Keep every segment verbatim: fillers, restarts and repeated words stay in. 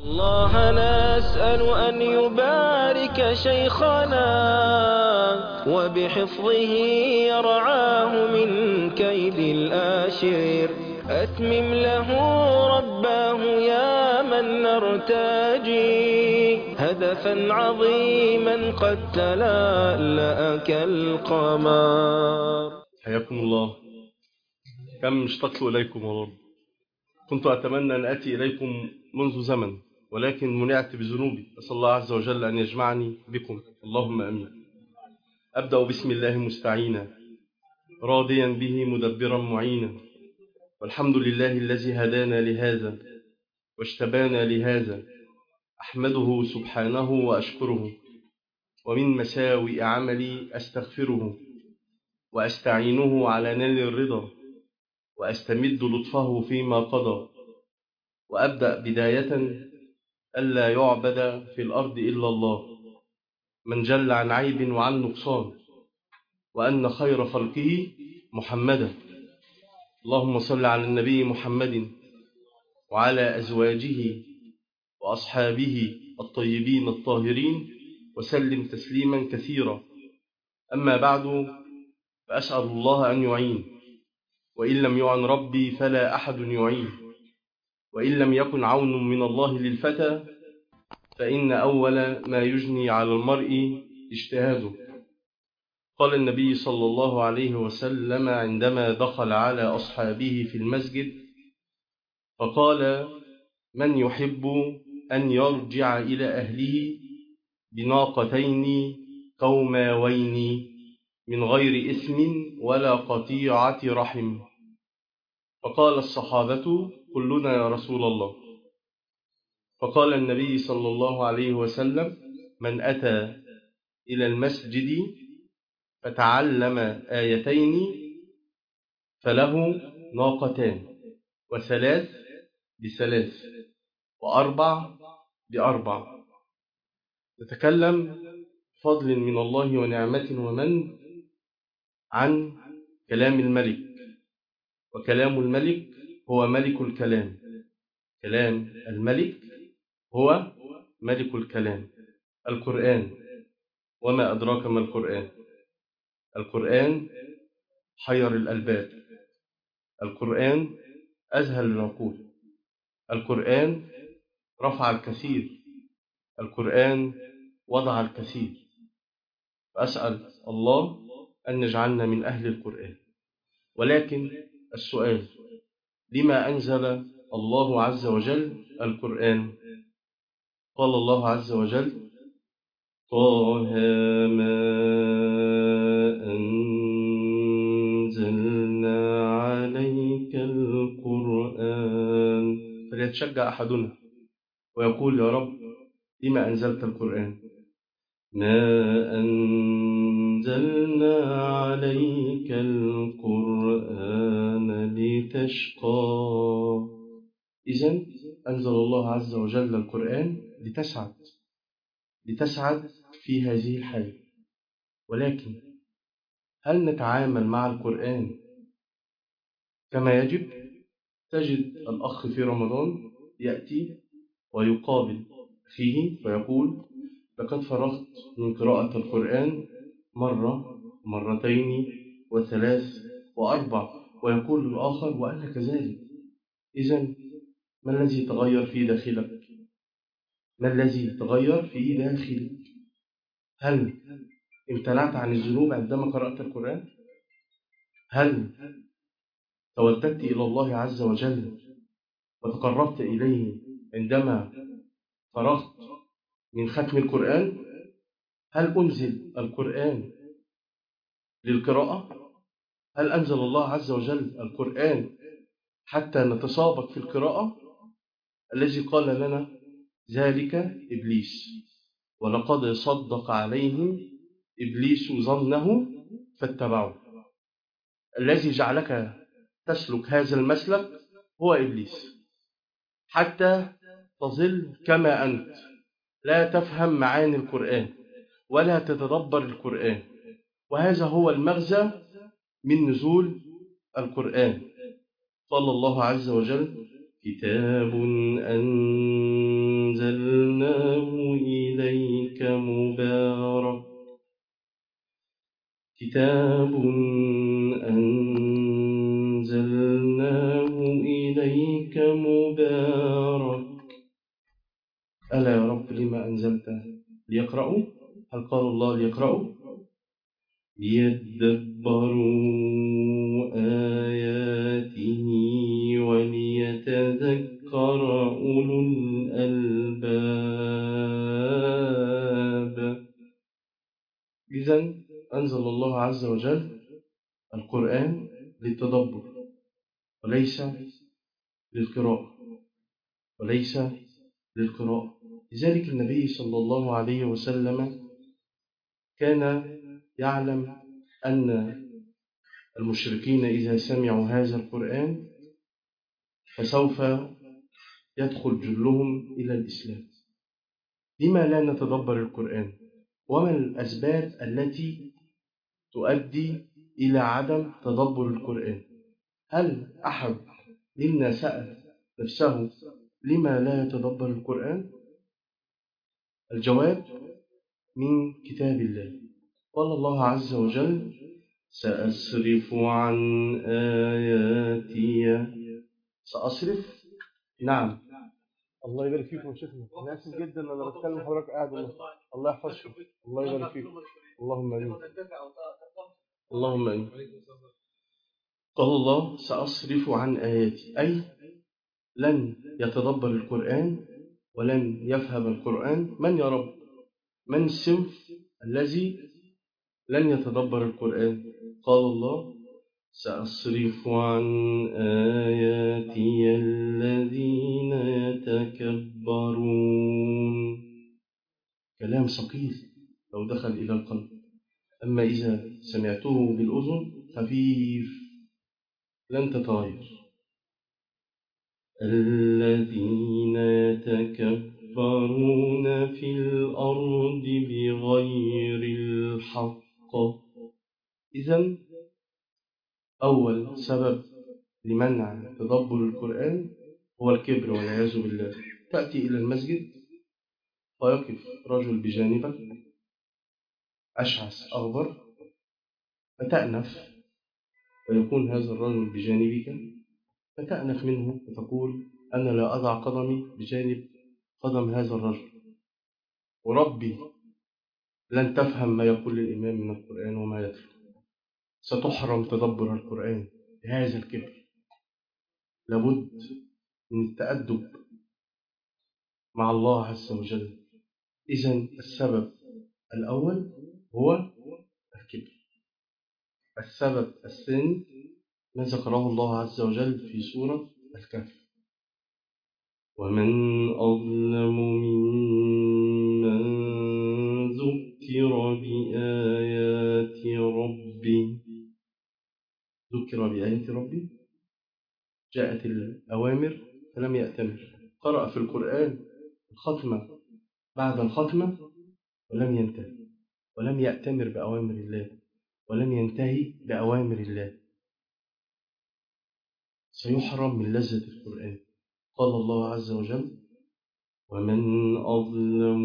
الله نسأل أن يبارك شيخنا وبحفظه يرعاه من كيد الآشر. أتمم له رباه يا من نرتجي هدفا عظيما قد تلألأ كالقمر. حياكم الله. كم اشتقت إليكم والله. كنت أتمنى أن أتي إليكم منذ زمن، ولكن منعت بذنوبي. أسأل الله عز وجل أن يجمعني بكم، اللهم أمين. أبدأ بسم الله مستعينا، راضيا به مدبرا معينا، والحمد لله الذي هدانا لهذا واجتبانا لهذا. أحمده سبحانه وأشكره، ومن مساوئ عملي أستغفره، وأستعينه على نيل الرضا، وأستمد لطفه فيما قضى. وأبدأ بداية ألا يعبد في الأرض إلا الله، من جل عن عيب وعن نقصان، وأن خير خلقه محمدا. اللهم صل على النبي محمد وعلى أزواجه وأصحابه الطيبين الطاهرين، وسلم تسليما كثيرا. أما بعد، فأسأل الله أن يعين، وإن لم يعن ربي فلا أحد يعين، وإن لم يكن عون من الله للفتى فإن أول ما يجني على المرء اجتهاده. قال النبي صلى الله عليه وسلم عندما دخل على أصحابه في المسجد فقال: من يحب أن يرجع إلى أهله بناقتين قوماوين من غير إثم ولا قطيعة رحم؟ فقال الصحابة: كلنا يا رسول الله. فقال النبي صلى الله عليه وسلم: من أتى إلى المسجد فتعلم آيتين فله ناقتان، وثلاث بثلاث، وأربع بأربع. نتكلم بفضل من الله ونعمة ومن عن كلام الملك، وكلام الملك هو ملك الكلام. كلام الملك هو ملك الكلام، القرآن. وما أدراك ما القرآن؟ القرآن حير الألباب، القرآن أذهل العقول، القرآن رفع الكثير، القرآن وضع الكثير. فأسأل الله أن يجعلنا من أهل القرآن. ولكن السؤال: لما أنزل الله عز وجل القرآن؟ قال الله عز وجل: طه ما أنزلنا عليك القرآن. فليتشجع أحدنا ويقول: يا رب لما أنزلت القرآن؟ ما أنزلنا عليك القرآن لتشقى. إذن أنزل الله عز وجل القرآن لتسعد، لتسعد في هذه الحياة. ولكن هل نتعامل مع القرآن كما يجب؟ تجد الأخ في رمضان يأتي ويقابل فيه فيقول: لقد فرغت من قراءة القرآن مرة مرتين وثلاث وأربع، ويقول الآخر: وأنا كذلك. إذن ما الذي تغير في داخلك؟ ما الذي تغير في داخلك؟ هل امتنعت عن الذنوب عندما قرأت القرآن؟ هل توددت إلى الله عز وجل وتقربت إليه عندما فرغت من ختم القرآن؟ هل أنزل القرآن للقراءة؟ هل أنزل الله عز وجل القرآن حتى نتسابق في القراءة؟ الذي قال لنا ذلك إبليس، ولقد صدق عليهم إبليس ظنه فاتبعوه. الذي جعلك تسلك هذا المسلك هو إبليس، حتى تظل كما أنت لا تفهم معاني القرآن ولا تتدبر القرآن. وهذا هو المغزى من نزول القرآن. قال الله عز وجل: كتاب أنزلناه كتاب أنزلناه إليك مبارك. ألا يا رب لما أنزلته؟ ليقرأوا؟ هل قال الله ليقرأوا؟ ليدبروا آياته وليتذكر أولو الألباب. إذن أنزل الله عز وجل القرآن للتدبر وليس للقراءة وليس للقراءة. لذلك النبي صلى الله عليه وسلم كان يعلم أن المشركين إذا سمعوا هذا القرآن فسوف يدخل جلهم إلى الإسلام. لما لا نتدبر القرآن؟ وما الأسباب التي تؤدي إلى عدم تدبر القرآن؟ هل أحد منا سأل نفسه لما لا يتدبر القرآن؟ الجواب من كتاب الله. قال الله عز وجل: سأصرف عن آياتي. سأصرف؟ نعم. الله يبارك فيكم يا شيخنا، أنا آسف جدا أنا بتكلم حضرتك قاعد والله. الله يحفظكم، الله يبارك فيكم، اللهم آمين، اللهم آمين. قال الله: سأصرف عن آياتي، أي لن يتدبر القرآن ولن يفهم القرآن. من يا رب؟ من الصنف الذي لن يتدبر القرآن؟ قال الله: سأصرف عن آياتي الذين يتكبرون. كلام ثقيل لو دخل إلى القلب، أما إذا سمعته بالأذن خفيف لن تتغير. الذين يتكبرون في الأرض بغير الحق. إذن أول سبب لمنع تدبر القرآن هو الكبر والعياذ بالله. تأتي إلى المسجد ويقف رجل بجانبك أشعث أغبر فتأنف، ويكون هذا الرجل بجانبك فتأنف منه وتقول: أنا لا أضع قدمي بجانب قدم هذا الرجل، وربي لن تفهم ما يقول الإمام من القرآن وما يتلو. ستحرم تدبر القرآن بهذا الكبر. لابد من التأدب مع الله عز وجل. إذن السبب الأول هو الكبر. السبب الثاني ما ذكره الله عز وجل في سورة الكهف: ومن أظلم ممن ذكر بآيات ربه. ذكر بآيات ربه، جاءت الأوامر فلم يأتمر، قرأ في القرآن الختمة بعد الختمة ولم ينتهي، ولم يأتمر بأوامر الله، ولم ينتهي بأوامر الله، سيحرم من لذة القرآن. قال الله عز وجل: ومن أظلم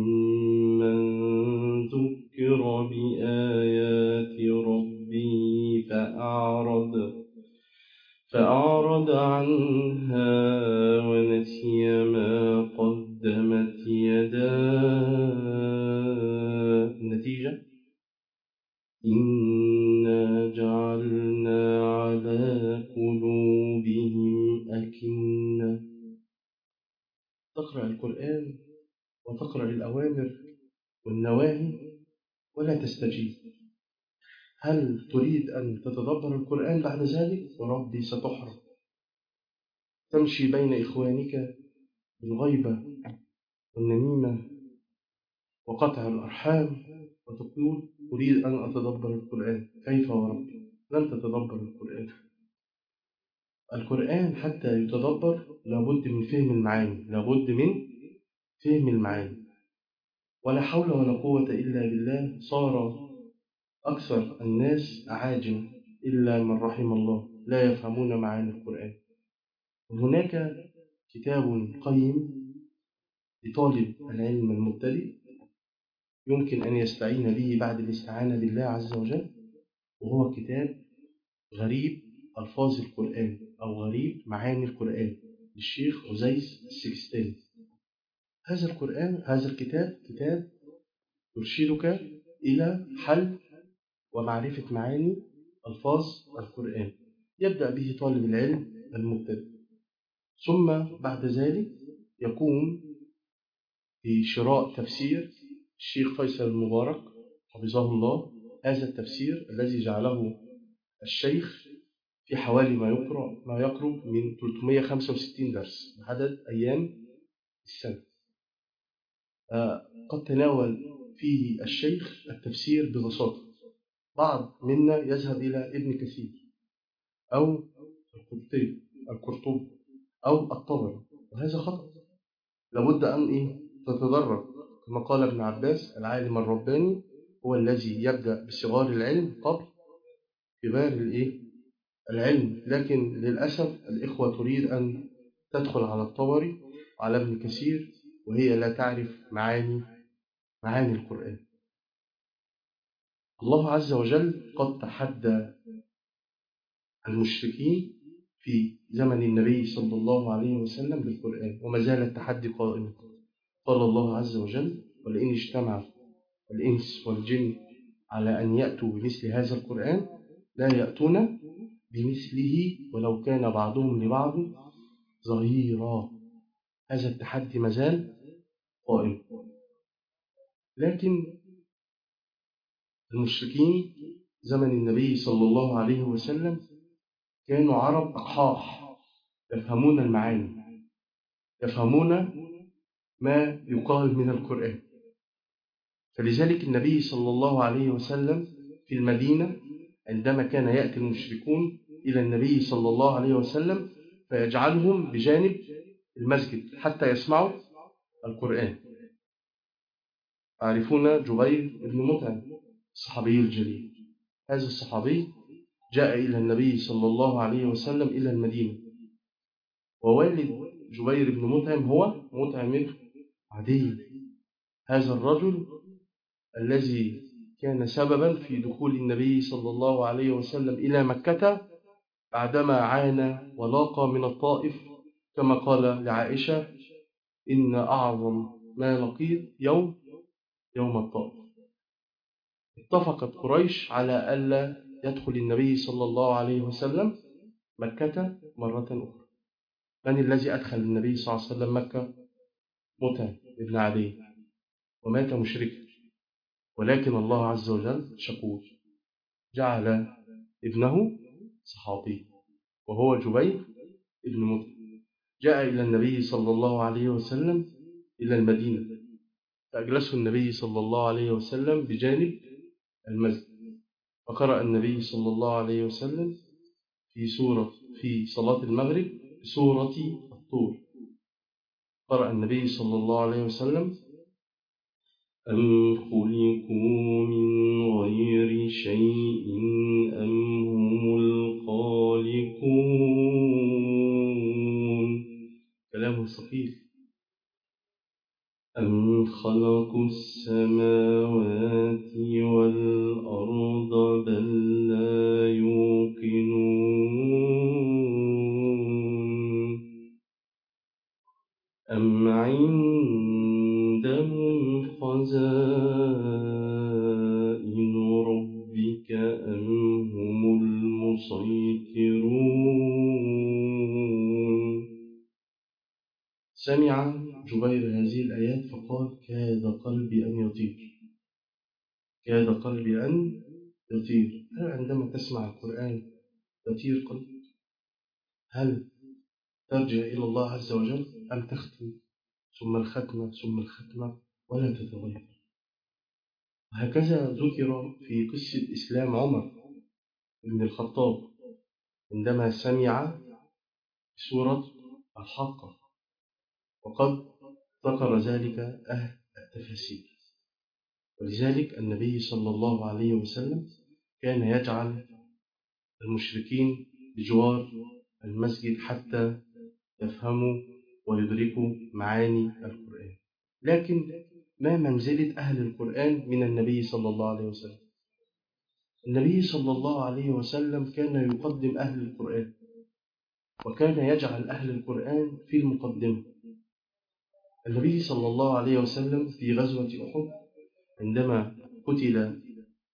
ممن ذكر بآيات ربه فأعرض فأعرض عنها ونسي ما قدمت يداه. النتيجة: إنا جعلنا على قلوبهم أكنة. تقرأ القرآن وتقرأ الأوامر والنواهي ولا تستجيب. هل تريد أن تتدبر القرآن بعد ذلك؟ وربي ستحرم. تمشي بين إخوانك بالغيبة والنميمة وقطع الأرحام وتقول: أريد أن أتدبر القرآن. كيف وربي؟ لن تتدبر القرآن. القرآن حتى يتدبر لابد من فهم المعاني، لابد من فهم المعاني. ولا حول ولا قوة إلا بالله. صار أكثر الناس أعاجم إلا من رحم الله، لا يفهمون معاني القرآن. وهناك كتاب قيم لطالب العلم المبتدئ يمكن أن يستعين به بعد الاستعانة بالله عز وجل، وهو كتاب غريب ألفاظ القرآن أو غريب معاني القرآن للشيخ عزيز السجستاني. هذا القرآن هذا الكتاب كتاب يرشدك إلى حل ومعرفة معاني ألفاظ القرآن، يبدأ به طالب العلم المبتدئ، ثم بعد ذلك يقوم بشراء تفسير الشيخ فيصل المبارك حفظه الله. هذا التفسير الذي جعله الشيخ في حوالي ما يقرأ ما يقرب من ثلاثمائة وخمسة وستين درس بعدد أيام السنة. قد تناول فيه الشيخ التفسير ببساطة. بعض منا يذهب إلى ابن كثير أو القرطبي القرطبي أو الطبري، وهذا خطأ. لابد أن إيه تتدرج، كما قال ابن عباس: العالم الرباني هو الذي يبدأ بصغار العلم قبل كبار الإيه العلم. لكن للأسف الإخوة تريد أن تدخل على الطبري وعلى ابن كثير وهي لا تعرف معاني معاني القرآن. الله عز وجل قد تحدى المشركين في زمن النبي صلى الله عليه وسلم بالقرآن، وما زال التحدي قائما. قال الله عز وجل: ولئن اجتمع الإنس والجن على أن يأتوا بمثل هذا القرآن لا يأتون بمثله ولو كان بعضهم لبعض ظهيرا. هذا التحدي ما زال قائم. لكن المشركين زمن النبي صلى الله عليه وسلم كانوا عرب أقحاح، يفهمون المعاني، يفهمون ما يقال من القرآن. فلذلك النبي صلى الله عليه وسلم في المدينة عندما كان يأتي المشركون إلى النبي صلى الله عليه وسلم فيجعلهم بجانب المسجد حتى يسمعوا القرآن. تعرفون جبير بن مطعم الصحابي الجليل. هذا الصحابي جاء إلى النبي صلى الله عليه وسلم إلى المدينة، ووالد جبير بن مطعم هو مطعم بن عدي، هذا الرجل الذي كان سببا في دخول النبي صلى الله عليه وسلم إلى مكة بعدما عانى ولاقى من الطائف، كما قال لعائشة: إن أعظم ما لقيت يوم يوم الطائف. اتفقت قريش على ألا يدخل النبي صلى الله عليه وسلم مكة مرة أخرى. من الذي أدخل النبي صلى الله عليه وسلم مكة؟ مطعم بن عدي، ومات مشركا. ولكن الله عز وجل شكور، جعل ابنه صحابي وهو جبير بن مطعم. جاء إلى النبي صلى الله عليه وسلم إلى المدينة، فأجلسه النبي صلى الله عليه وسلم بجانب المسجد، فقرأ النبي صلى الله عليه وسلم في سورة في صلاة المغرب سورة الطور. قرأ النبي صلى الله عليه وسلم: أم خلقوا من غير شيء أم هم الخالقون. كلام ثقيل. أم خلقوا السماوات والأرض بل لا يوقنون. أم عندهم خزائن ربك أم هم المسيطرون. سمع جبير هذه الآيات فقال: كاد قلبي أن يطير، كاد قلبي أن يطير. هل عندما تسمع القرآن يطير قلبك؟ هل ترجع إلى الله عز وجل أم تختم ثم الختمة ثم الختمة ولا تتغير؟ وهكذا ذكر في قصة إسلام عمر بن الخطاب عندما سمع سورة الحاقة، وقد ذكر ذلك أهل التفاسير. ولذلك النبي صلى الله عليه وسلم كان يجعل المشركين بجوار المسجد حتى يفهموا ويدركوا معاني القرآن. لكن ما منزلة أهل القرآن من النبي صلى الله عليه وسلم؟ النبي صلى الله عليه وسلم كان يقدم أهل القرآن، وكان يجعل أهل القرآن في المقدمة. النبي صلى الله عليه وسلم في غزوة أحد عندما قتل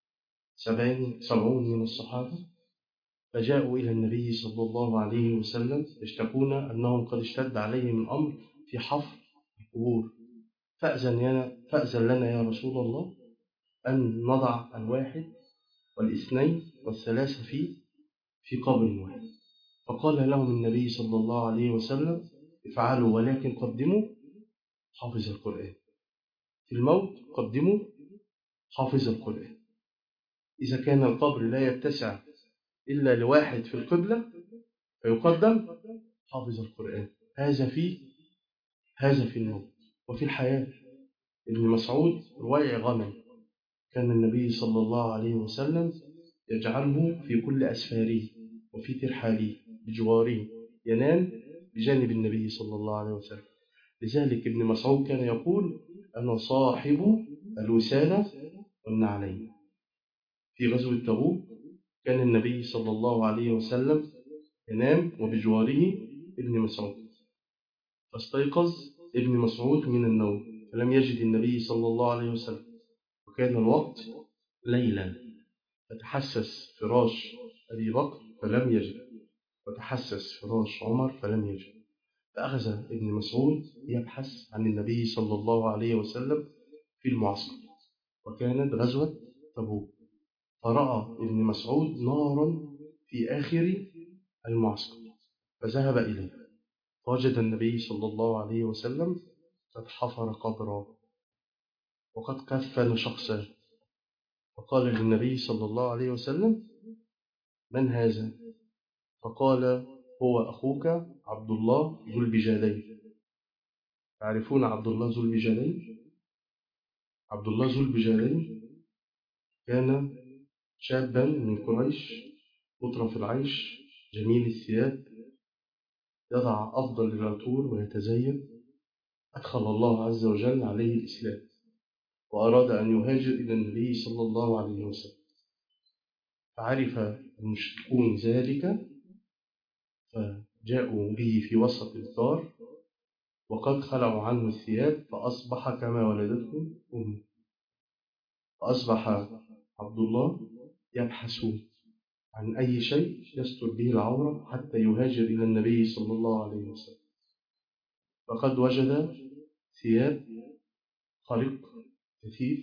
سبعين سبعون من الصحابة، فجاءوا إلى النبي صلى الله عليه وسلم يشتكون أنهم قد اشتد عليهم الأمر في حفر القبور، فأذن لنا, فأذن لنا يا رسول الله أن نضع الواحد والاثنين والثلاثة في في قبر واحد. فقال لهم النبي صلى الله عليه وسلم افعلوا، ولكن قدموا حافظ القرآن. في الموت قدموا حافظ القرآن. إذا كان القبر لا يتسع إلا لواحد في القبلة فيقدم حافظ القرآن. هذا في هذا في الموت. وفي الحياة، ابن مسعود رواية غنم كان النبي صلى الله عليه وسلم يجعله في كل أسفاره وفي ترحاله بجواره، ينام بجانب النبي صلى الله عليه وسلم. لذلك ابن مسعود كان يقول أنا صاحب الوسادة والنعلين. في غزوة تبوك كان النبي صلى الله عليه وسلم ينام وبجواره ابن مسعود، فاستيقظ ابن مسعود من النوم فلم يجد النبي صلى الله عليه وسلم، وكان الوقت ليلا، فتحسس فراش أبي بكر فلم يجد، وتحسس فراش عمر فلم يجد، فأخذ ابن مسعود يبحث عن النبي صلى الله عليه وسلم في المعسكر، وكانت غزوة تبوك. فرأى ابن مسعود نارا في آخر المعسكر فذهب إليه، فوجد النبي صلى الله عليه وسلم قد حفر قبرا وقد كفن شخصا، فقال للنبي صلى الله عليه وسلم من هذا؟ فقال هو أخوك عبد الله ذو البجالين. تعرفون عبد الله ذو البجالين؟ عبد الله ذو البجالين كان شابا من قريش مطرف العيش جميل الثياب، يضع أفضل العطور ويتزين. أدخل الله عز وجل عليه الإسلام وأراد أن يهاجر إلى النبي صلى الله عليه وسلم، فعرف المشركون ذلك فجاءوا به في وسط الدار وقد خلعوا عنه الثياب، فأصبح كما ولدته أمه. فأصبح عبد الله يبحث عن أي شيء يستر به العورة حتى يهاجر إلى النبي صلى الله عليه وسلم، فقد وجد ثياب خرق كثيف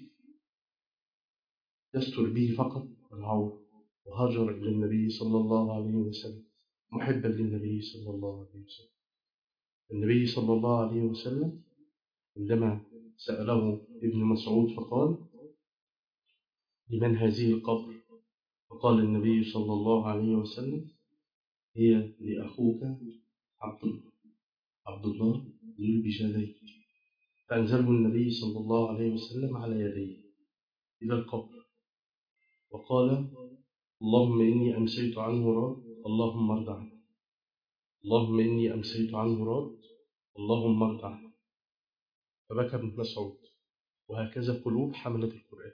يستر به فقط العورة، وهاجر إلى النبي صلى الله عليه وسلم محبا للنبي صلى الله عليه وسلم. النبي صلى الله عليه وسلم عندما سأله ابن مسعود فقال لمن هذه القبر؟ فقال النبي صلى الله عليه وسلم هي لأخوك عبد الله عبد الله ذو البجالين. فأنزله النبي صلى الله عليه وسلم على يديه إلى القبر وقال اللهم إني أمسيت عنه راض اللهم ارض عنه، اللهم إني أمسيت عنه راض اللهم ارض عنه. فبكى ابن مسعود، وهكذا قلوب حملة القرآن،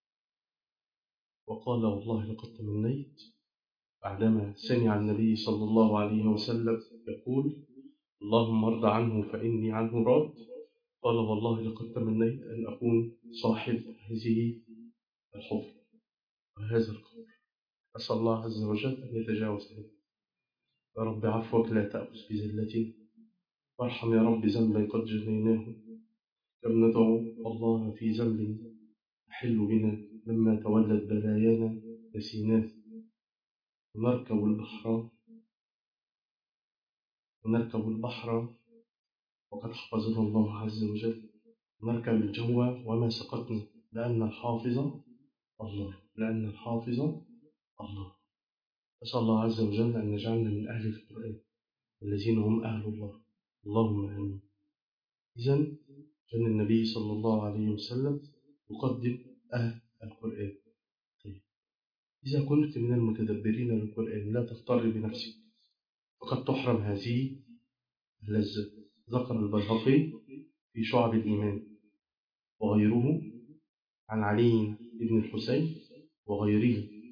وقال والله لقد تمنيت بعدما سمع النبي صلى الله عليه وسلم يقول اللهم ارض عنه فإني عنه راض، قال والله لقد تمنيت أن أكون صاحب هذه الحفرة وهذا القبر. أسأل الله عز وجل أن يتجاوز عنه. يا رب عفوك لا تأخذ بذلتي، وارحم يا رب ذنبا قد جنيناه، لم ندعو الله في ذنب يحل بنا لما تولت بلايانا نسيناه. ونركب البحر ونركب البحر وقد حفظنا الله عز وجل، ونركب الجو وما سقطنا، لأن الحافظ الله لأن الحافظ الله. أسأل الله عز وجل أن يجعلنا من أهل القرآن الذين هم أهل الله، اللهم آمين. إذن كان النبي صلى الله عليه وسلم يقدم أهل القرآن. طيب، إذا كنت من المتدبرين للقرآن لا تغتر بنفسك، فقد تحرم هذه اللذة. ذكر البيهقي في شعب الإيمان وغيره عن علي بن الحسين وغيره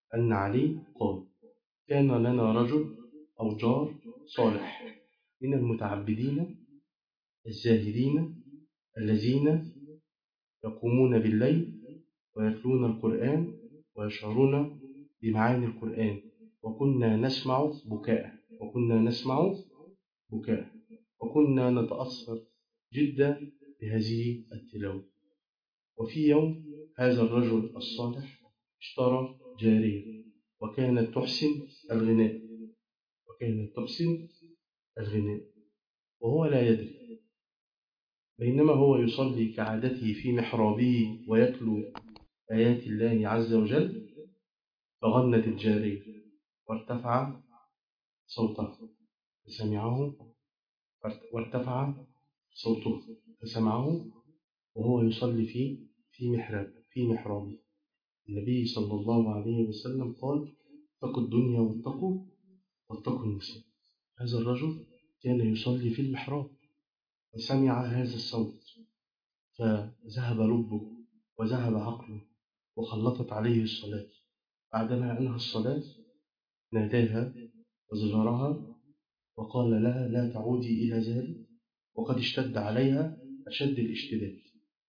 أن علي قال: كان لنا رجل أو جار صالح من المتعبدين الزاهدين الذين يقومون بالليل ويتلون القرآن ويشعرون بمعاني القرآن، وكنا نسمع بكاء وكنا نسمع بكاء وكنا نتأثر جدا بهذه التلاوة. وفي يوم هذا الرجل الصالح اشترى جارية وكانت تحسن الغناء وكانت تحسن الغناء وهو لا يدري. بينما هو يصلي كعادته في محرابه ويتلو آيات الله عز وجل، فغنت الجارية وارتفع صوتها فسمعه وارتفع صوته فسمعه وهو يصلي في في محراب في محرابه. النبي صلى الله عليه وسلم قال: اتقوا الدنيا واتقوا واتقوا النساء. هذا الرجل كان يصلي في المحراب وسمع هذا الصوت، فذهب لبه وذهب عقله وخلطت عليه الصلاة. بعدما أنهى الصلاة ناداها وزجرها وقال لها: لا تعودي إلى ذلك، وقد اشتد عليها أشد الاشتداد.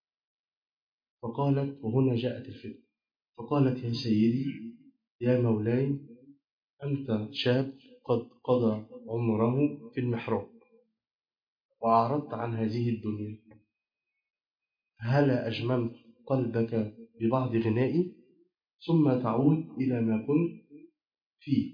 فقالت، وهنا جاءت الفتنة، فقالت: يا سيدي يا مولاي، أنت شاب قد قضى عمره في المحراب وأعرضت عن هذه الدنيا، هلا أجممت قلبك ببعض غنائي ثم تعود إلى ما كنت فيه؟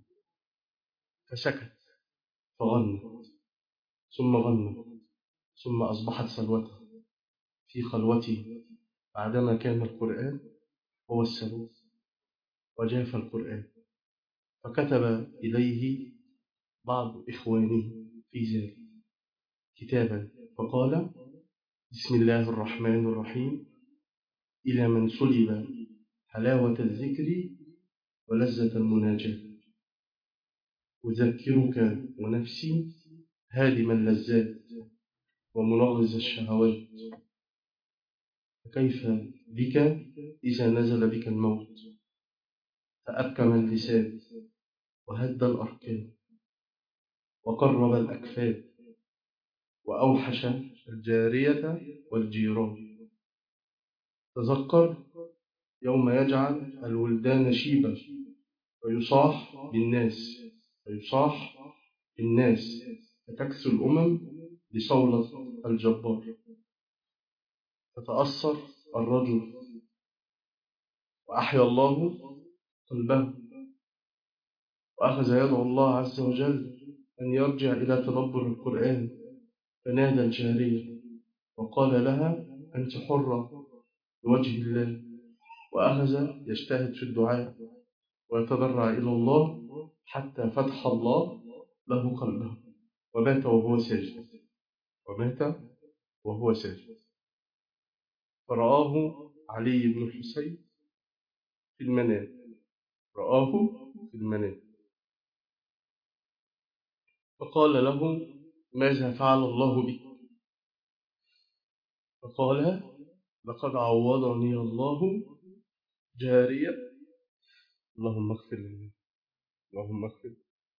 فسكت فغنت ثم غنت ثم أصبحت سلوتها في خلوته بعدما كان القرآن هو السلوى وجاف القرآن. فكتب إليه بعض إخوانه في ذلك كتابا فقال: بسم الله الرحمن الرحيم، إلى من سلب حلاوة الذكر ولذة المناجاة، أذكرك ونفسي هادم اللذات ومنغز الشهوات، فكيف بك إذا نزل بك الموت فأبكم اللسان وهد الأركان وقرب الأكفاد وأوحش الجارية والجيران. تذكر يوم يجعل الولدان شيبا ويصاح بالناس ويصاح بالناس فتكسو الأمم بصولة الجبار. فتأثر الرجل وأحيا الله قلبه وأخذ يدعو الله عز وجل أن يرجع إلى تدبر القرآن، فنادى الجارية وقال لها: أنت حرة بوجه الله. وأخذ يجتهد في الدعاء ويتضرع إلى الله حتى فتح الله له قلبه، ومات وهو ساجد ومات وهو ساجد. فرآه علي بن الحسين في المنام رآه في المنام فقال له: ماذا فعل الله بك؟ فقال: لقد عوضني الله جارية. اللهم اغفر لي اللهم اغفر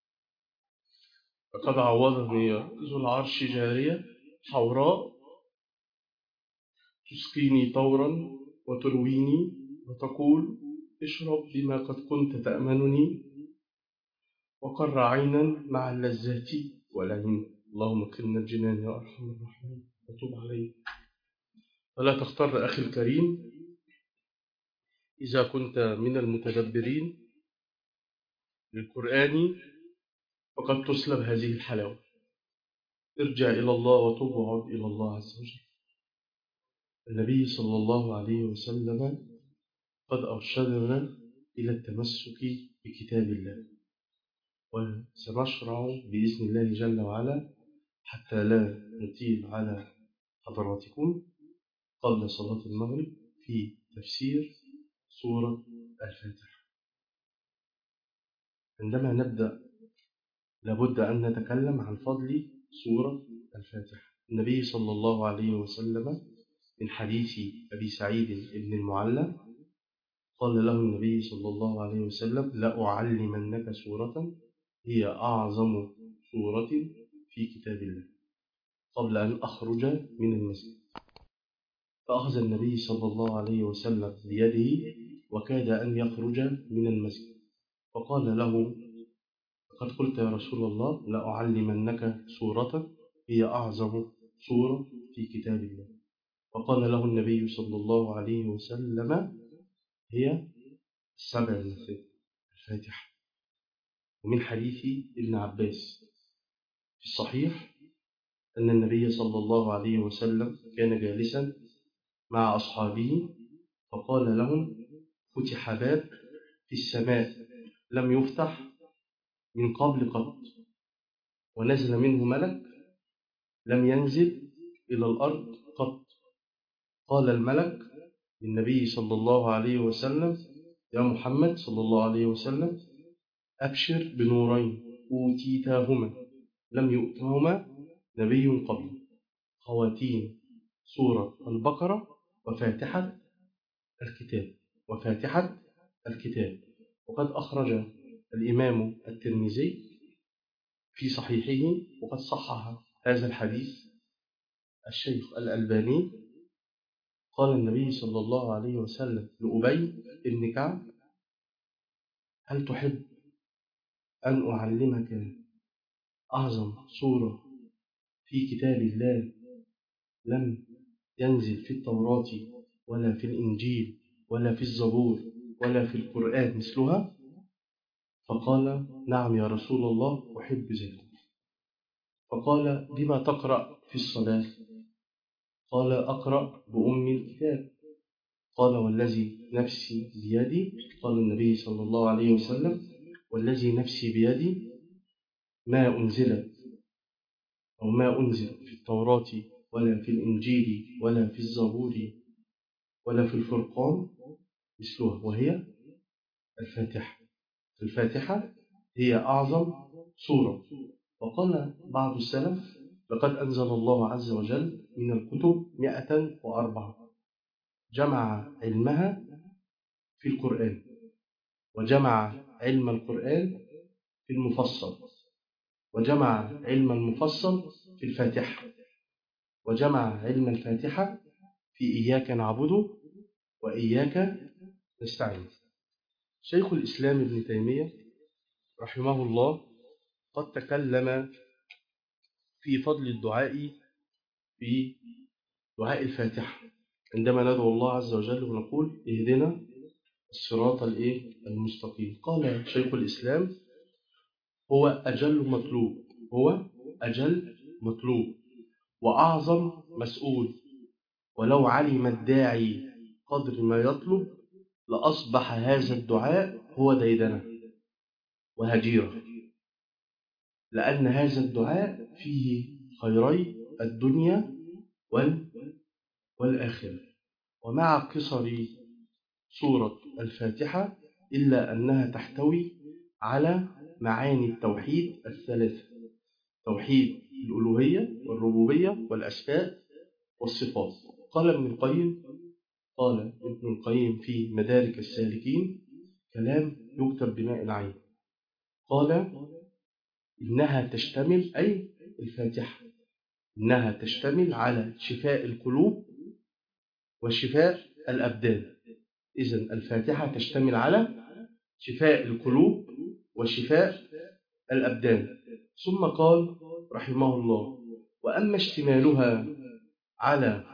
لقد عوضني ذو العرش جارية حوراء تسقيني طورا وترويني وتقول: اشرب بما قد كنت تأمنني، وقر عينا مع اللذات والعين. اللهم ادخلنا الجنان يا أرحم الراحمين وتوب علينا. فلا تغتر أخي الكريم إذا كنت من المتدبرين للقرآن فقد تسلب هذه الحلاوة. ارجع إلى الله وتوب وعد إلى الله عز وجل. النبي صلى الله عليه وسلم قد أرشدنا إلى التمسك بكتاب الله، وسنشرع بإذن الله جل وعلا حتى لا نطيل على حضراتكم قبل صلاة المغرب في تفسير سورة الفاتحة. عندما نبدأ لابد أن نتكلم عن فضل سورة الفاتحة. النبي صلى الله عليه وسلم من حديث أبي سعيد بن المعلى قال له النبي صلى الله عليه وسلم: لأعلمنك سورة هي أعظم سورة في كتاب الله قبل أن أخرج من المسجد. فأخذ النبي صلى الله عليه وسلم بيده وكاد أن يخرج من المسجد، فقال له: قد قلت يا رسول الله لأعلمنك سورة هي أعظم سورة في كتاب الله. فقال له النبي صلى الله عليه وسلم: هي السبع المثاني الفاتحة. ومن حديث ابن عباس في الصحيح أن النبي صلى الله عليه وسلم كان جالسا مع أصحابه فقال لهم: فتح باب في السماء لم يفتح من قبل قط، ونزل منه ملك لم ينزل إلى الأرض قط. قال الملك للنبي صلى الله عليه وسلم: يا محمد صلى الله عليه وسلم، أبشر بنورين أوتيتاهما لم يؤتهما نبي قبل، خواتيم سورة البقرة وفاتحة الكتاب وفاتحة الكتاب. وقد أخرج الإمام الترمذي في صحيحه وقد صحح هذا الحديث الشيخ الألباني. قال النبي صلى الله عليه وسلم لأبي بن كعب: هل تحب أن أعلمك أعظم سورة في كتاب الله لم ينزل في التوراة ولا في الإنجيل ولا في الزبور ولا في القرآن مثلها؟ فقال: نعم يا رسول الله، أحب ذلك. فقال: بما تقرأ في الصلاة؟ قال: أقرأ بأم الكتاب. قال: والذي نفسي بيدي، قال النبي صلى الله عليه وسلم: والذي نفسي بيدي ما أنزل أو ما أنزل في التوراة ولا في الإنجيل ولا في الزبور ولا في الفرقان مثلها، وهي الفاتحة. الفاتحة هي أعظم سورة. وقال بعض السلف: لقد أنزل الله عز وجل من الكتب مئة وأربعة، جمع علمها في القرآن، وجمع علم القرآن في المفصل، وجمع علم المفصل في الفاتحة، وجمع علم الفاتحة في إياك نعبد وإياك نستعين. شيخ الإسلام ابن تيمية رحمه الله قد تكلم في فضل الدعاء في دعاء الفاتحة عندما ندعو الله عز وجل ونقول: اهدنا الصراط المستقيم. قال شيخ الإسلام: هو أجل مطلوب هو أجل مطلوب وأعظم مسؤول، ولو علم الداعي قدر ما يطلب لأصبح هذا الدعاء هو ديدنة وهجيرة، لأن هذا الدعاء فيه خيري الدنيا والآخرة. ومع قصر سورة الفاتحة إلا أنها تحتوي على معاني التوحيد الثلاثة: توحيد الألوهية والربوبية والأسماء والصفات. قال ابن القيم قال ابن القيم في مدارك السالكين كلام يكتب بماء العين. قال: إنها تشتمل، أي الفاتحة، إنها تشتمل على شفاء القلوب وشفاء الأبدان. إذن الفاتحة تشتمل على شفاء القلوب وشفاء الأبدان. ثم قال رحمه الله: وأما اشتمالها على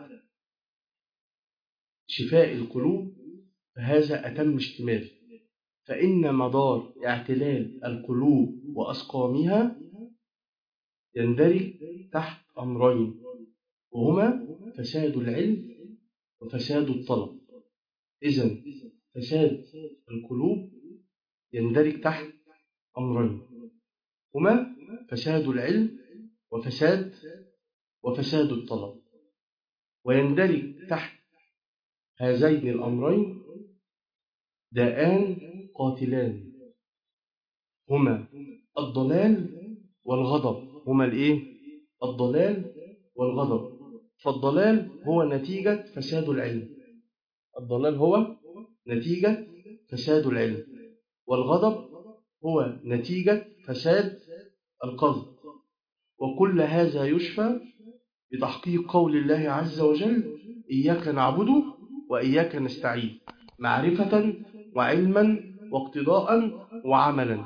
شفاء القلوب فهذا أتم اشتمال، فإن مدار اعتلال القلوب وأسقامها يندرج تحت أمرين، وهما فساد العلم وفساد الطلب. إذن فساد القلوب يندرج تحت أمرين، هما فساد العلم وفساد وفساد الطلب. ويندرج تحت هذين الأمرين داءان قاتلان، هما الضلال والغضب. هما الإيه؟ الضلال والغضب. فالضلال هو نتيجة فساد العلم، الضلال هو نتيجة فساد العلم، والغضب هو نتيجة فساد القصد. وكل هذا يشفى بتحقيق قول الله عز وجل: إياك نعبد وإياك نستعين، معرفة وعلما واقتضاء وعملا.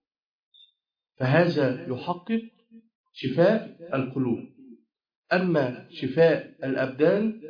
فهذا يحقق شفاء القلوب. أما شفاء الأبدان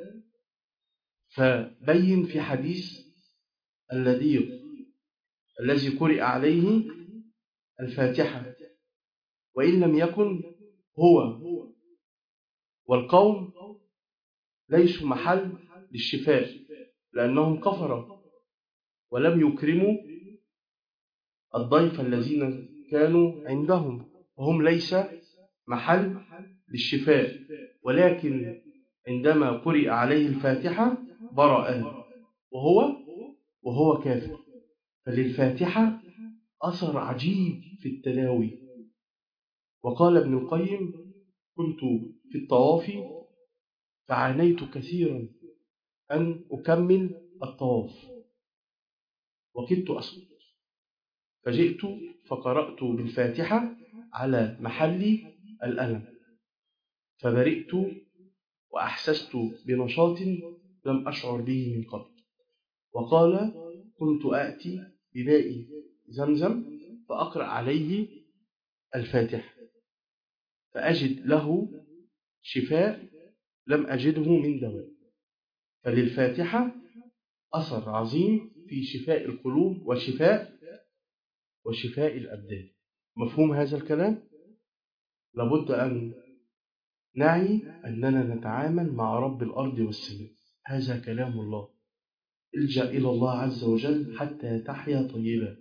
فبين في حديث الذي الذي قرئ عليه الفاتحة، وإن لم يكن هو والقوم ليسوا محل للشفاء، لأنهم كفروا ولم يكرموا الضيف الذين كانوا عندهم، وهم ليس محل للشفاء. ولكن عندما قرئ عليه الفاتحة برأ وهو وهو كافر. فللفاتحة أثر عجيب في التداوي. وقال ابن القيم: كنت في الطواف فعانيت كثيرا أن أكمل الطواف، وكدت أسقط، فجئت فقرأت بالفاتحة على محل الألم، فبرئت وأحسست بنشاط لم أشعر به من قبل. وقال: كنت آتي بماء زمزم فأقرأ عليه الفاتحة فأجد له شفاء لم أجده من دواء. فللفاتحة أثر عظيم في شفاء القلوب وشفاء وشفاء الأبدان. مفهوم هذا الكلام؟ لابد أن نعي أننا نتعامل مع رب الأرض والسماء. هذا كلام الله. الجأ إلى الله عز وجل حتى تحيا طيبا.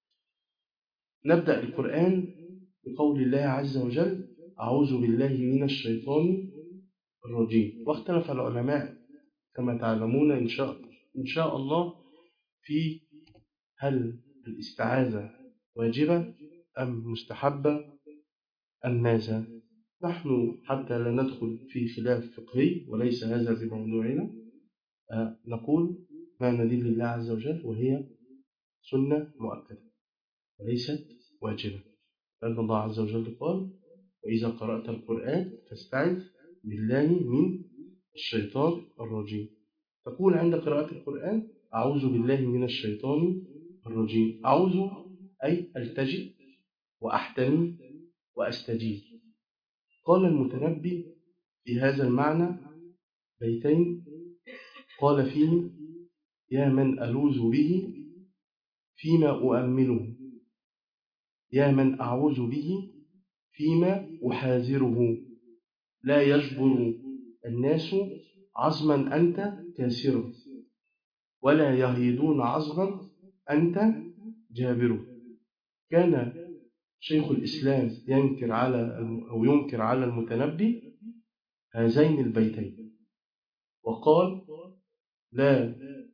نبدأ القرآن بقول الله عز وجل: أعوذ بالله من الشيطان الرجيم. واختلف العلماء كما تعلمون إن شاء, إن شاء الله في هل الاستعاذة واجبة أم مستحبة أم ماذا. نحن حتى لا ندخل في خلاف فقهي وليس هذا بموضوعنا، نقول ما ندل الله عز وجل، وهي سنة مؤكدة وليست واجبة، لأن الله عز وجل قال: وإذا قرأت القرآن فاستعذ بالله من الشيطان الرجيم. تقول عند قراءة القرآن: أعوذ بالله من الشيطان الرجيم. أعوذ أي ألتجئ وأحتمي وأستجيب. قال المتنبي في هذا المعنى بيتين قال فيه: يا من ألوذ به فيما أؤمله، يا من أعوذ به فيما أحاذره، لا يجبر الناس عظما أنت كاسره، ولا يهيدون عظما أنت جابره. كان شيخ الإسلام ينكر على أو ينكر على المتنبي هذين البيتين، وقال: لا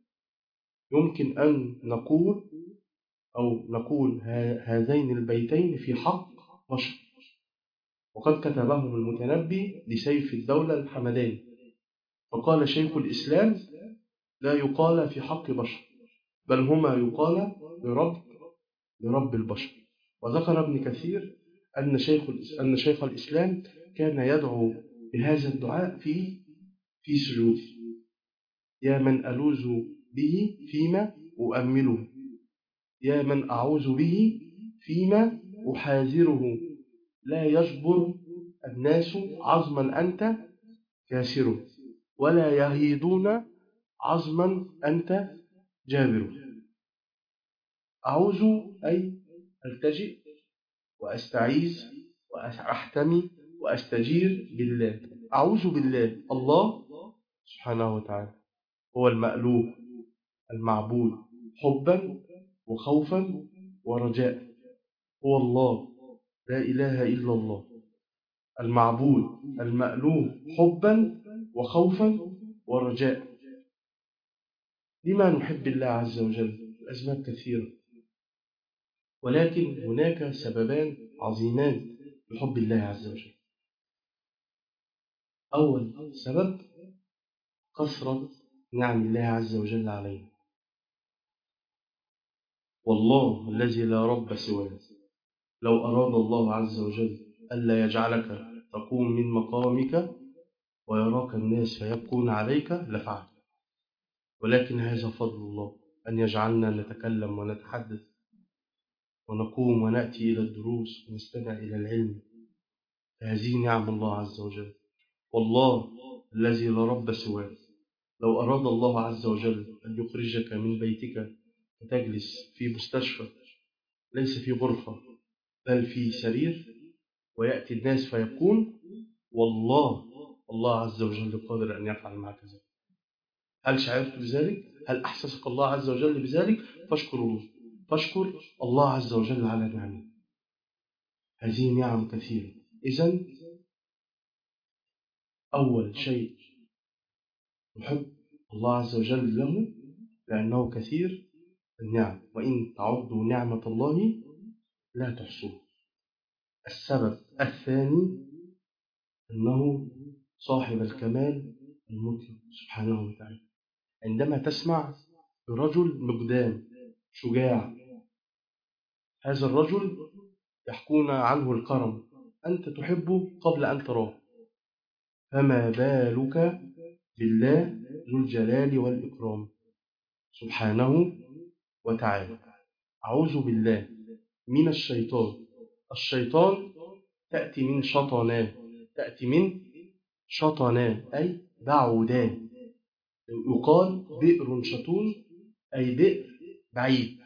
يمكن أن نقول أو نقول هذين البيتين في حق بشر، وقد كتبهم المتنبي لسيف الدولة الحمداني. فقال شيخ الإسلام: لا يقال في حق بشر، بل هما يقال لرب لرب البشر. وذكر ابن كثير أن شيخ أن شيخ الإسلام كان يدعو بهذا الدعاء في في سجوده: يا من ألوذ به فيما أؤمله، يا من أعوذ به فيما أحاذره، لا يجبر الناس عظما أنت كاسره، ولا يهيدون عظما أنت جابره. أعوذ أي ألتجئ وأستعيذ وأحتمي وأستجير بالله. أعوذ بالله. الله سبحانه وتعالى هو المألوه المعبود حبا وخوفا ورجاء. هو الله، لا إله إلا الله، المعبود المألوه حبا وخوفا ورجاء. لما نحب الله عز وجل؟ أسباب كثيرة، ولكن هناك سببان عظيمان لحب الله عز وجل. أول سبب كثرة نعم الله عز وجل علينا. والله الذي لا رب سواه لو أراد الله عز وجل ألا يجعلك تقوم من مقامك ويراك الناس فيبكون عليك لفعل، ولكن هذا فضل الله أن يجعلنا نتكلم ونتحدث ونقوم ونأتي إلى الدروس ونستمع إلى العلم، فهذه نعم الله عز وجل. والله الذي لا رب سواه لو أراد الله عز وجل أن يخرجك من بيتك وتجلس في مستشفى ليس في غرفة بل في سرير ويأتي الناس فيبكون، والله الله عز وجل قادر أن يفعل معك ذلك. هل شعرت بذلك؟ هل أحسسك الله عز وجل بذلك؟ فاشكر الله، فاشكر الله عز وجل على نعمه. هذه نعم كثيرة. إذن أول شيء نحب الله عز وجل له لأنه كثير النعم، وإن تعدوا نعمة الله لا تحصوها. السبب الثاني أنه صاحب الكمال المطلق سبحانه وتعالى. عندما تسمع برجل مقدام شجاع، هذا الرجل يحكون عنه الكرم، أنت تحبه قبل أن تراه، فما بالك بالله ذو الجلال والإكرام سبحانه وتعالى. أعوذ بالله من الشيطان. الشيطان تأتي من شطناه، تأتي من شطناه أي بعوداه. يقال بئر شطون أي بئر بعيد،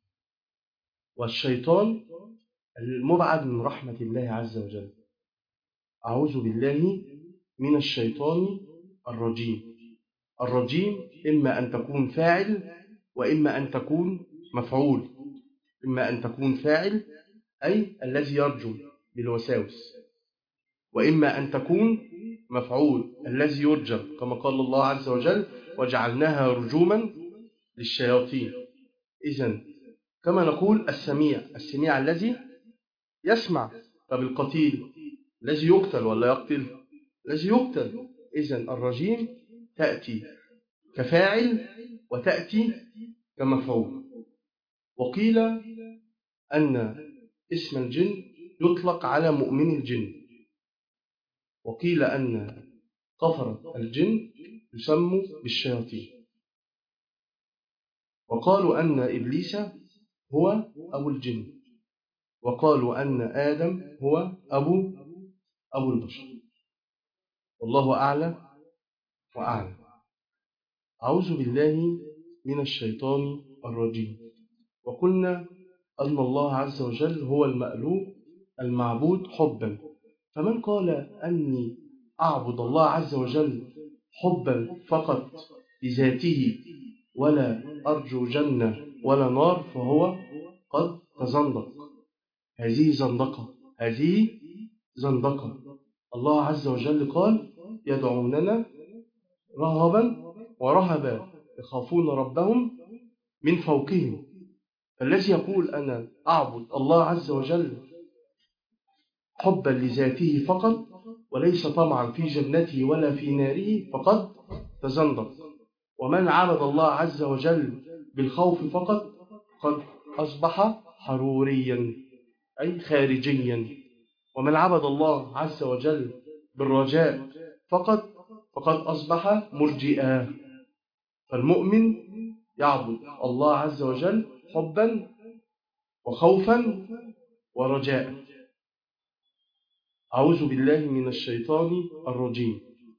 والشيطان المبعد من رحمة الله عز وجل. أعوذ بالله من الشيطان الرجيم. الرجيم إما أن تكون فاعل وإما أن تكون مفعول. إما أن تكون فاعل أي الذي يرجم بالوساوس، وإما أن تكون مفعول الذي يرجم، كما قال الله عز وجل وجعلناها رجوما للشياطين. إذن كما نقول السميع، السميع الذي يسمع. طب القتيل الذي يقتل ولا يقتل؟ الذي يقتل. إذن الرجيم تأتي كفاعل وتأتي كمفعول. وقيل أن اسم الجن يطلق على مؤمن الجن، وقيل أن كفرة الجن يسموا بالشياطين، وقالوا أن إبليس هو أبو الجن، وقالوا أن آدم هو أبو أبو البشر، والله أعلى وأعلم. أعوذ بالله من الشيطان الرجيم. وقلنا أن الله عز وجل هو المألوه المعبود حبا، فمن قال أني أعبد الله عز وجل حبا فقط لذاته ولا أرجو جنة ولا نار فهو قد تزندق. هذه زندقة، هذه زندقة. الله عز وجل قال يدعوننا رهبا ورهبا يخافون ربهم من فوقهم. فالذي يقول أنا أعبد الله عز وجل حبا لذاته فقط وليس طمعا في جنته ولا في ناره فقد تزندق. ومن عبد الله عز وجل بالخوف فقط قد أصبح حروريا أي خارجيا. ومن عبد الله عز وجل بالرجاء فقط فقد أصبح مرجئا. فالمؤمن يعبد الله عز وجل حبا وخوفا ورجاء. أعوذ بالله من الشيطان الرجيم.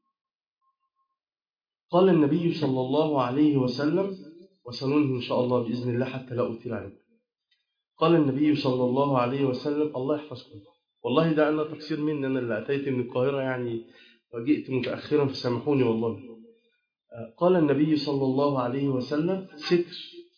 قال النبي صلى الله عليه وسلم، وسننهي إن شاء الله بإذن الله حتى لا أطيل عليكم. قال النبي صلى الله عليه وسلم، الله يحفظكم، والله ده أنا تقصير مني أنا اللي أتيت من القاهرة يعني وجئت متأخرا فسامحوني والله. قال النبي صلى الله عليه وسلم ستر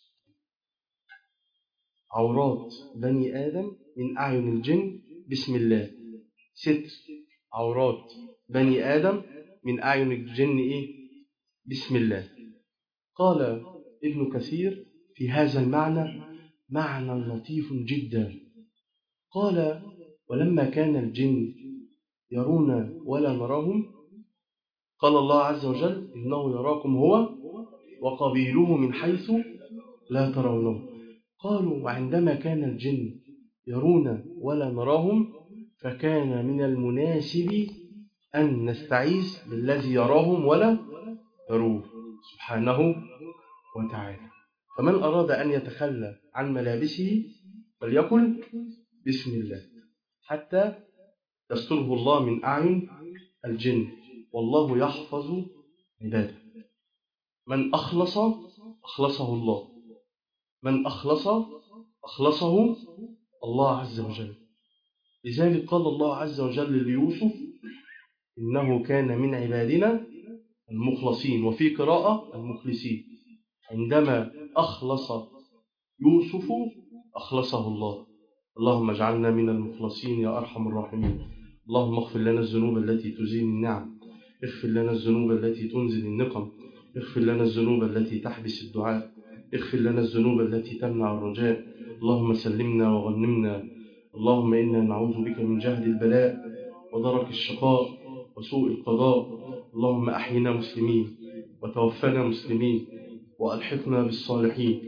عورات بني آدم من أعين الجن بسم الله. ستر عورات بني آدم من أعين الجن إيه؟ بسم الله. قال ابن كثير في هذا المعنى معنى لطيف جدا. قال ولما كان الجن يرون ولا نراهم قال الله عز وجل إنه يراكم هو وقبيله من حيث لا ترونه. قالوا وعندما كان الجن يرون ولا نراهم فكان من المناسب أن نستعيذ بالذي يراهم ولا يروه سبحانه وتعالى. فمن أراد أن يتخلى عن ملابسه فليقل بسم الله حتى يستره الله من أعين الجن، والله يحفظ عباده. من أخلص أخلصه الله، من أخلص أخلصه الله عز وجل. لذلك قال الله عز وجل ليوسف إنه كان من عبادنا المخلصين، وفي قراءة المخلصين. عندما أخلص يوسف أخلصه الله. اللهم اجعلنا من المخلصين يا أرحم الراحمين. اللهم اغفر لنا الذنوب التي تزيل النعم، اغفر لنا الذنوب التي تنزل النقم، اغفر لنا الذنوب التي تحبس الدعاء، اغفر لنا الذنوب التي تمنع الرجاء. اللهم سلمنا وغنمنا. اللهم إنا نعوذ بك من جهد البلاء ودرك الشقاء وسوء القضاء. اللهم أحينا مسلمين وتوفنا مسلمين وألحقنا بالصالحين.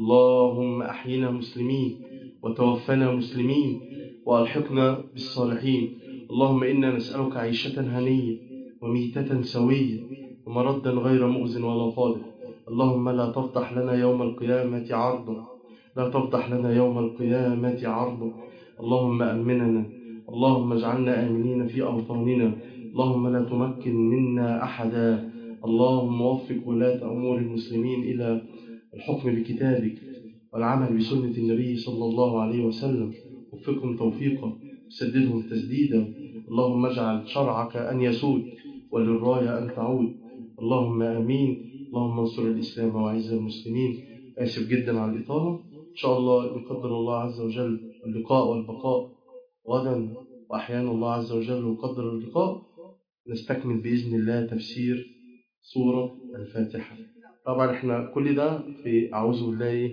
اللهم أحينا مسلمين وتوفنا مسلمين وألحقنا بالصالحين. اللهم إنا نسألك عيشة هنية وميتة سوية ومردا غير مؤذ ولا فاضح. اللهم لا تفضح لنا يوم القيامة عرضا، لا تفضح لنا يوم القيامة عرضا. اللهم أمننا، اللهم اجعلنا آمنين في أوطاننا. اللهم لا تمكن منا أحدا. اللهم وفق ولاة أمور المسلمين إلى الحكم بكتابك والعمل بسنة النبي صلى الله عليه وسلم. وفقهم توفيقا، سددهم تسديدا. اللهم اجعل شرعك أن يسود وللراية أن تعود. اللهم آمين. اللهم انصر الإسلام وعز المسلمين. آسف جدا على الإطالة. إن شاء الله يقدر الله عز وجل اللقاء والبقاء غدا، وأحيانا الله عز وجل يقدر اللقاء، نستكمل بإذن الله تفسير سورة الفاتحة. طبعا احنا كل ده في أعوذ بالله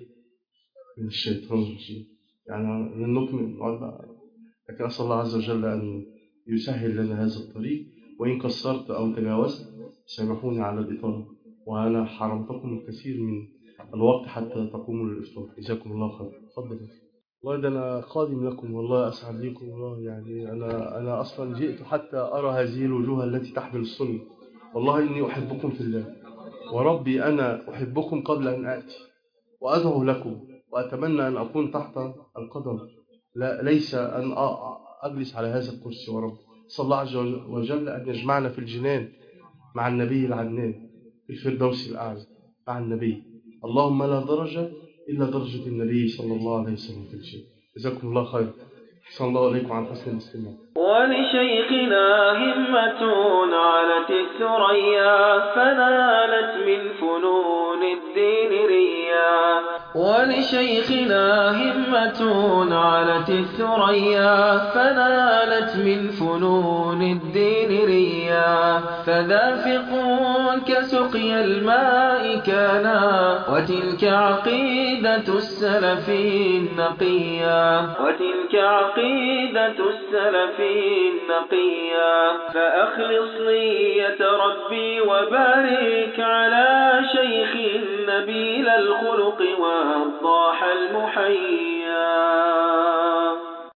من الشيطان الرجيم، يعني لن نكمل نقعد، لكن أسأل الله عز وجل أن يسهل لنا هذا الطريق. وإن قصرت أو تجاوزت سامحوني على الإطالة، وأنا حرمتكم الكثير من الوقت حتى تقوموا للإفطار. جزاكم الله خير. تفضل. والله ده أنا قادم لكم، والله أسعد لكم والله. يعني أنا أنا أصلا جئت حتى أرى هذه الوجوه التي تحمل السنة. والله إني أحبكم في الله، وربي أنا أحبكم قبل أن آتي، وأدعو لكم وأتمنى أن أكون تحت القدم، لا ليس أن أجلس على هذا الكرسي. ورب صلى الله عز وجل أن يجمعنا في الجنان مع النبي العدنان في الفردوس الأعلى مع النبي. اللهم لا درجة إلا درجة النبي صلى الله عليه وسلم في الجنة. جزاكم الله خير. صلى الله عليكم عن حسن الاستماع. ولشيخنا همة علت الثريا فنالت من فنون الدين ريا. ولشيخنا همة علت الثريا فنالت من فنون الدين ريا. فذافق كسقي الماء كانا وتلك عقيدة السلف النقيا. وتلك عقيدة السلف النقيا. فأخلص نية ربي وبارك على شيخ نبيل الخلق والضاح المحيا.